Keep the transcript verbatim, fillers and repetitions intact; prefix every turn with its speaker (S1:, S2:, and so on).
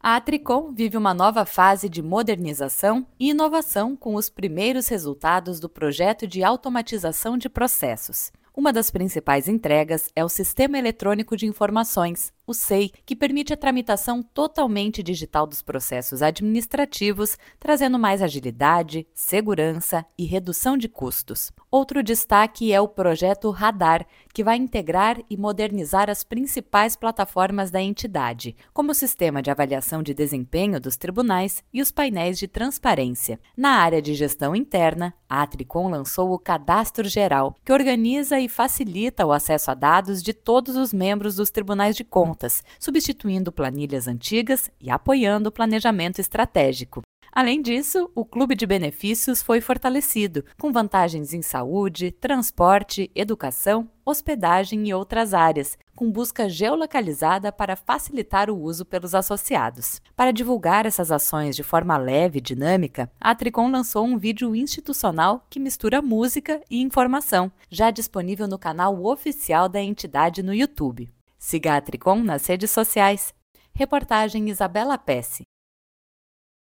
S1: A Tricom vive uma nova fase de modernização e inovação com os primeiros resultados do projeto de automatização de processos. Uma das principais entregas é o Sistema Eletrônico de Informações, o S E I, que permite a tramitação totalmente digital dos processos administrativos, trazendo mais agilidade, segurança e redução de custos. Outro destaque é o projeto Radar, que vai integrar e modernizar as principais plataformas da entidade, como o sistema de avaliação de desempenho dos tribunais e os painéis de transparência. Na área de gestão interna, a Tricom lançou o Cadastro Geral, que organiza e facilita o acesso a dados de todos os membros dos tribunais de contas, substituindo planilhas antigas e apoiando o planejamento estratégico. Além disso, o Clube de Benefícios foi fortalecido, com vantagens em saúde, transporte, educação, hospedagem e outras áreas, com busca geolocalizada para facilitar o uso pelos associados. Para divulgar essas ações de forma leve e dinâmica, a Tricom lançou um vídeo institucional que mistura música e informação, já disponível no canal oficial da entidade no YouTube. Siga a Tricom nas redes sociais. Reportagem Isabela Pesce.